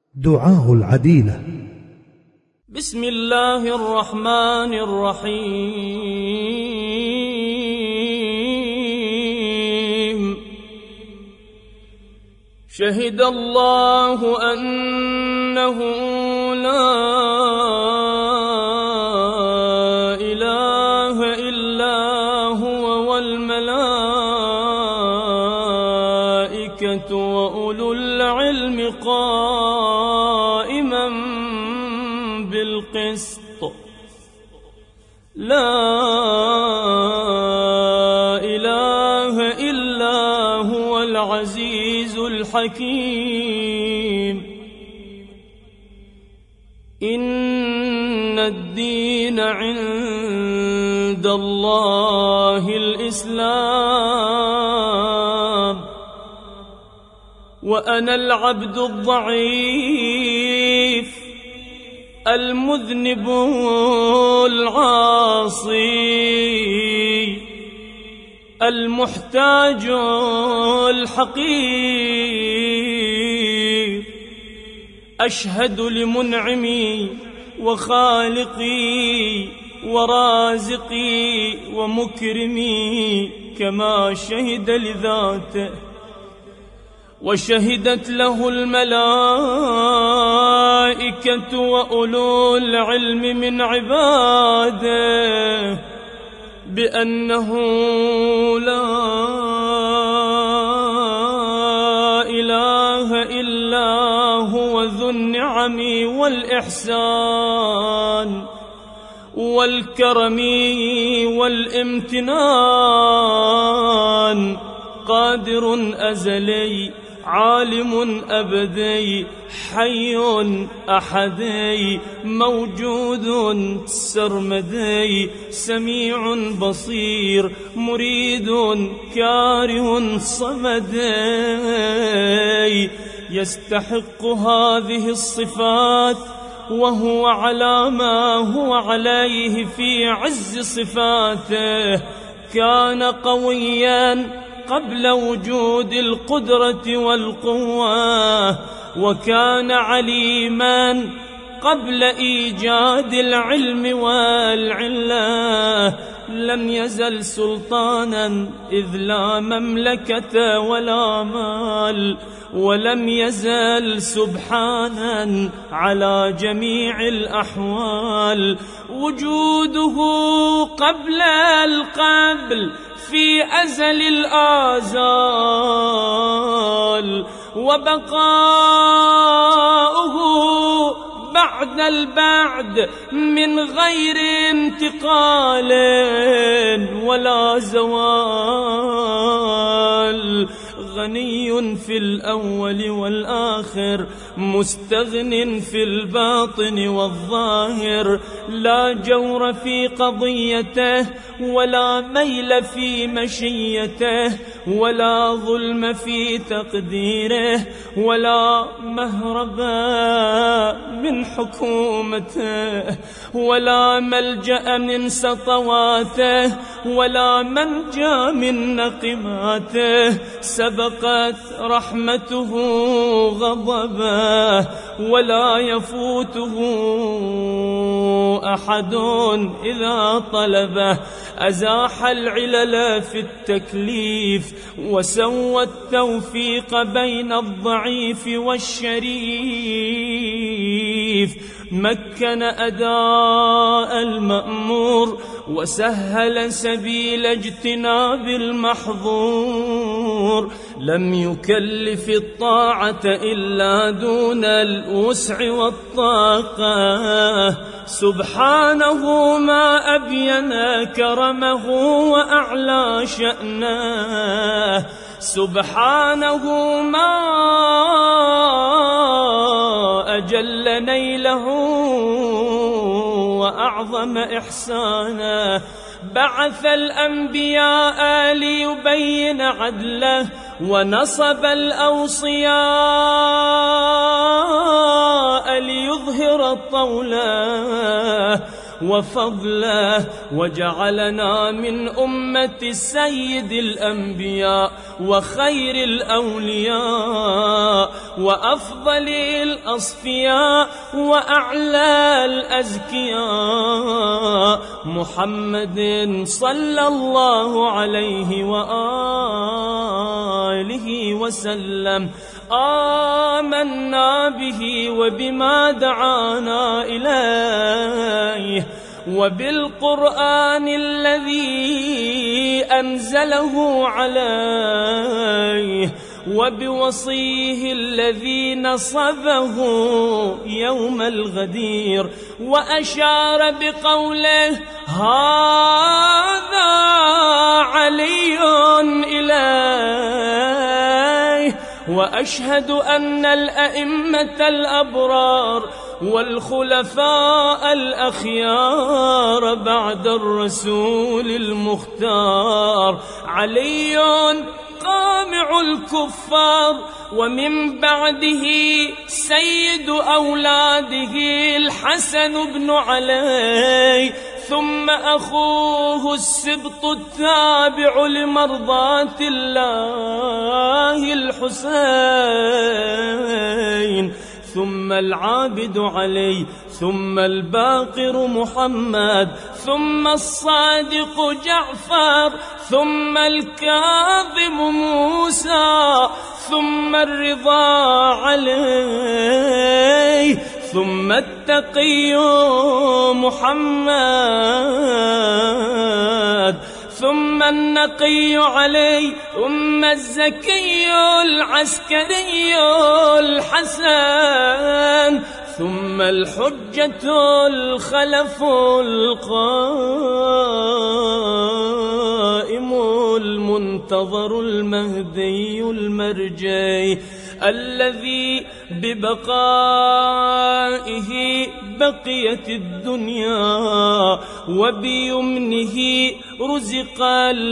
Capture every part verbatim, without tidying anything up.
دعاء العديلة. بسم الله الرحمن الرحيم. شهد الله أنه لا إله إلا هو والملائكة وأولو العلم قائما بالقسط. لا إله إلا هو العزيز الحكيم. إن الدين عند الله الإسلام وأنا العبد الضعيف المذنب العاصي المحتاج الحقير. أشهد لمنعمي وخالقي ورازقي ومكرمي كما شهد لذاته وشهدت له الملائكة وأولو العلم من عباده بأنه لا إله إلا هو ذو النعم والإحسان والكرم والامتنان. قادر أزلي عالم أبدي حي أحدي موجود سرمدي سميع بصير مريد كاره صمدي. يستحق هذه الصفات وهو على ما هو عليه في عز صفاته. كان قويا قبل وجود القدرة والقوة وكان عليما قبل إيجاد العلم والعلة. لم يزل سلطانا إذ لا مملكة ولا مال ولم يزل سبحانا على جميع الأحوال. وجوده قبل القبل في أزل الآزال وبقاؤه بعد البعد من غير انتقال ولا زوال. غني في الأول والآخر مستغن في الباطن والظاهر. لا جور في قضيته ولا ميل في مشيته ولا ظلم في تقديره ولا مهرب من حكومته ولا ملجأ من سطواته ولا منجا من نقماته. سبقت رحمته غضبه ولا يفوته أحد إذا طلبه. أزاح العلل في التكليف وسوى التوفيق بين الضعيف والشريف. مكن أداء المأمور وسهل سبيل اجتناب المحظور. لم يكلف الطاعة إلا دون الوسع والطاقة. سبحانه ما أبين كرمه وأعلى شأنه. سبحانه ما أجل نيله وأعظم إحسانه. بعث الأنبياء ليبين عدله ونصب الأوصياء ليظهر طوله وفضله. وجعلنا من أمة سيد الأنبياء وخير الأولياء وأفضل الأصفياء وأعلى الأزكياء محمد صلى الله عليه وآله وسلم. آمنا به وبما دعانا إليه وبالقرآن الذي أنزله عليه وبوصيه الذي نصبه يوم الغدير وأشار بقوله هذا علي إليه. وأشهد أن الأئمة الأبرار والخلفاء الأخيار بعد الرسول المختار علي قامع الكفار، ومن بعده سيد أولاده الحسن بن علي، ثم أخوه السبط التابع لمرضاة الله الحسين، ثم العابد علي، ثم الباقر محمد، ثم الصادق جعفر، ثم الكاظم موسى، ثم الرضا علي، ثم التقي محمد، ثم النقي علي، ثم الزكي العسكري الحسن، ثم الحجة الخلف القائم المنتظر المهدي المرجي، الذي ببقائه بقيت الدنيا وبيمنه رزق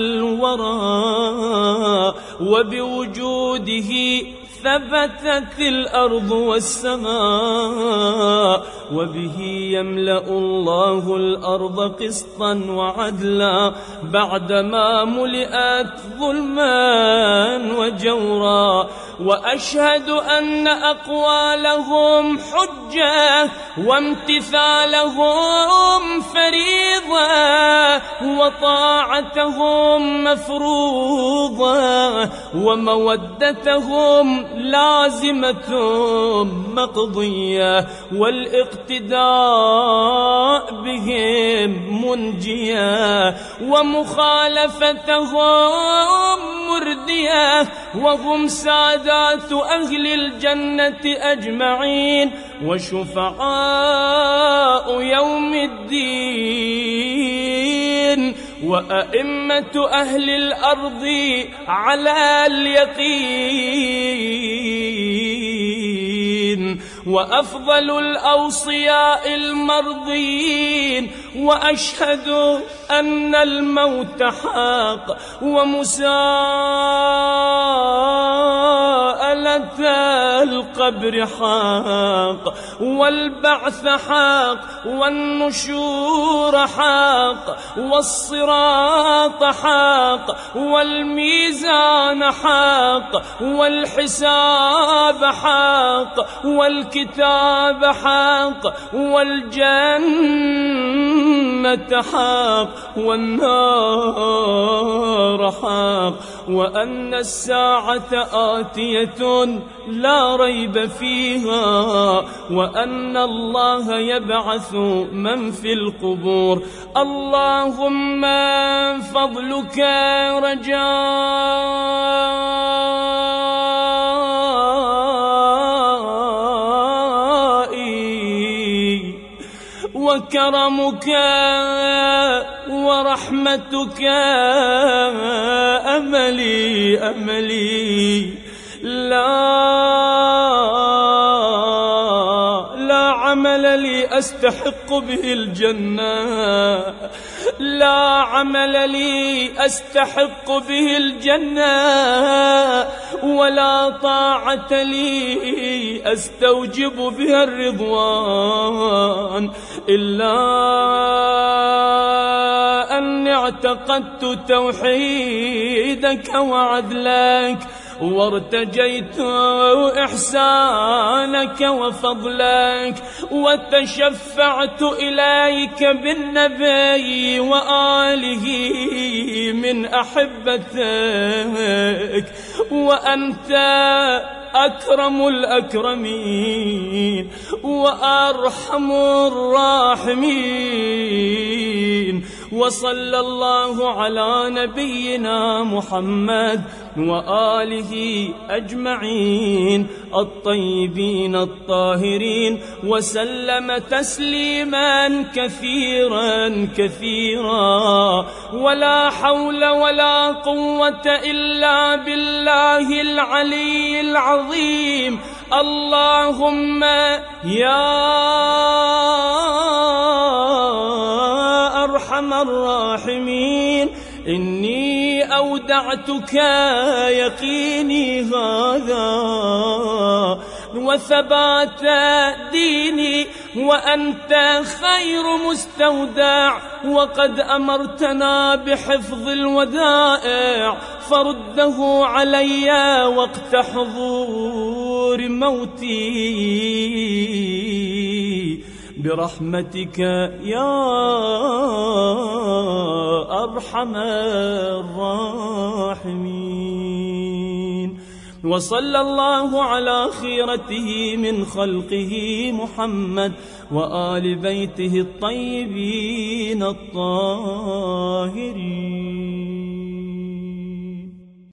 الورى وبوجوده ثبتت الأرض والسماء، وبه يملأ الله الأرض قسطا وعدلا بعدما ملئت ظلما وجورا. وأشهد أن أقوالهم حجة وامتثالهم فريضة وطاعتهم مفروضة ومودتهم لازمة مقضية والاقتداء بهم منجية ومخالفتهم مردية، وهم سادات أهل الجنة أجمعين وشفعاء يوم الدين وأئمة أهل الأرض على اليقين وأفضل الأوصياء المرضين. وأشهد أن الموت حق ومساءلة القبر حق والبعث حق والنشور حق والصراط حق والميزان حق والحساب حق والكتاب حق والجنة حق والنار حق، وأن الساعة آتية لا ريب فيها، وأن الله يبعث من في القبور. اللهم فضلك رجائي وكرمك ورحمتك أملي أملي، لا لا عمل لي أستحق به الجنة، لا عمل لي أستحق به الجنة، ولا طاعة لي أستوجب بها الرضوان، إلا أني اعتقدت توحيدك وعدلك وارتجيت إحسانك وفضلك، وتشفعت إليك بالنبي وآله من أحبتك، وأنت أكرم الأكرمين وأرحم الراحمين. وصلى الله على نبينا محمد وآله أجمعين الطيبين الطاهرين، وسلم تسليما كثيرا كثيرا. ولا حول ولا قوة إلا بالله العلي العظيم. اللهم يا أرحم الراحمين، إني أودعتك يقيني هذا وثبات ديني، وأنت خير مستودع، وقد أمرتنا بحفظ الودائع، فرده علي وقت حضور موتي برحمتك يا أرحم الراحمين. وصلى الله على خيرته من خلقه محمد وآل بيته الطيبين الطاهرين.